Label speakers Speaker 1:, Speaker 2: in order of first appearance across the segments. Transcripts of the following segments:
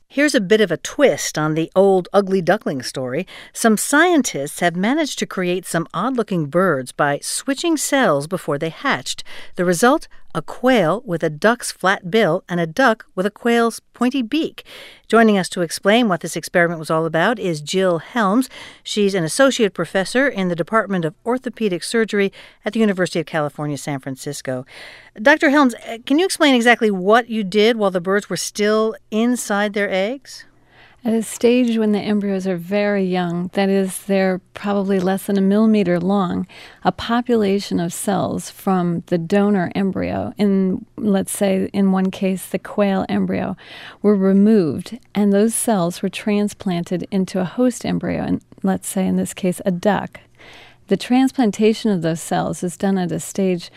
Speaker 1: Here's a bit of a twist on the old ugly duckling story. Some scientists have managed to create some odd-looking birds by switching cells before they hatched. The result? A quail with a duck's flat bill and a duck with a quail's pointy beak. Joining us to explain what this experiment was all about is Jill Helms. She's an associate professor in the Department of Orthopedic Surgery at the University of California, San Francisco. Dr. Helms, can you explain exactly what you did while the birds were still inside their eggs?
Speaker 2: At a stage when the embryos are very young, that is, they're probably less than a millimeter long, a population of cells from the donor embryo, let's say in one case the quail embryo, were removed, and those cells were transplanted into a host embryo, and let's say in this case a duck. The transplantation of those cells is done at a stage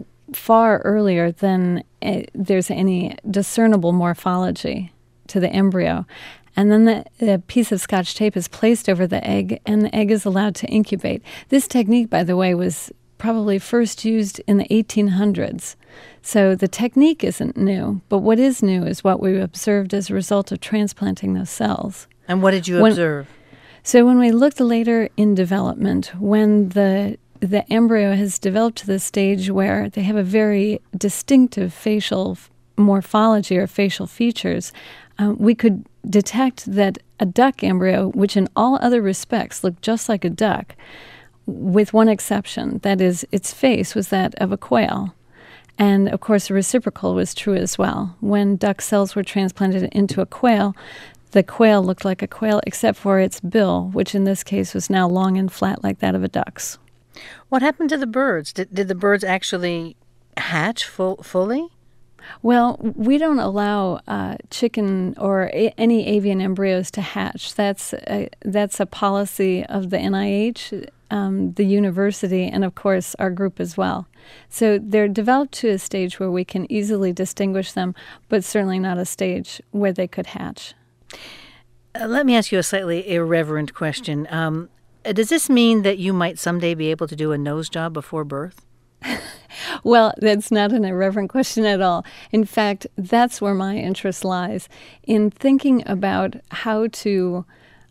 Speaker 2: far earlier than there's any discernible morphology to the embryo. And then the piece of Scotch tape is placed over the egg, and the egg is allowed to incubate. This technique, by the way, was probably first used in the 1800s. So the technique isn't new, but what is new is what we observed as a result of transplanting those cells.
Speaker 1: And what did you observe?
Speaker 2: So when we looked later in development, when the embryo has developed to the stage where they have a very distinctive facial morphology or facial features, we could detect that a duck embryo, which in all other respects looked just like a duck, with one exception, that is, its face was that of a quail. And, of course, the reciprocal was true as well. When duck cells were transplanted into a quail, the quail looked like a quail except for its bill, which in this case was now long and flat like that of a duck's.
Speaker 1: What happened to the birds? Did the birds actually hatch fully?
Speaker 2: Well, we don't allow chicken or any avian embryos to hatch. That's a policy of the NIH, the university, and of course our group as well. So they're developed to a stage where we can easily distinguish them, but certainly not a stage where they could hatch.
Speaker 1: Let me ask you a slightly irreverent question. Does this mean that you might someday be able to do a nose job before birth?
Speaker 2: Well, that's not an irreverent question at all. In fact, that's where my interest lies, in thinking about how to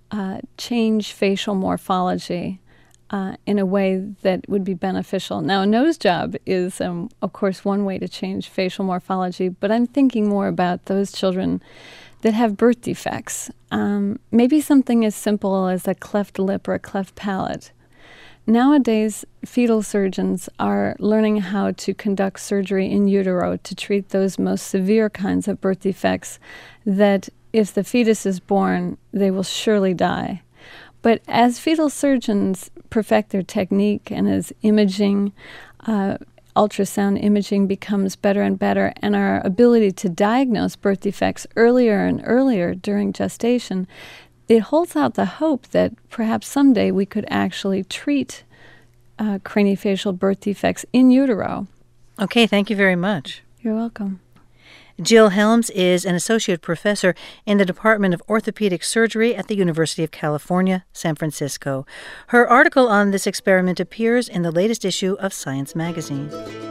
Speaker 2: change facial morphology in a way that would be beneficial. Now, a nose job is, of course, one way to change facial morphology, but I'm thinking more about those children that have birth defects. Maybe something as simple as a cleft lip or a cleft palate. Nowadays, fetal surgeons are learning how to conduct surgery in utero to treat those most severe kinds of birth defects that if the fetus is born, they will surely die. But as fetal surgeons perfect their technique and as imaging, ultrasound imaging becomes better and better, and our ability to diagnose birth defects earlier and earlier during gestation, it holds out the hope that perhaps someday we could actually treat craniofacial birth defects in utero.
Speaker 1: Okay, thank you very much.
Speaker 2: You're welcome.
Speaker 1: Jill Helms is an associate professor in the Department of Orthopedic Surgery at the University of California, San Francisco. Her article on this experiment appears in the latest issue of Science magazine.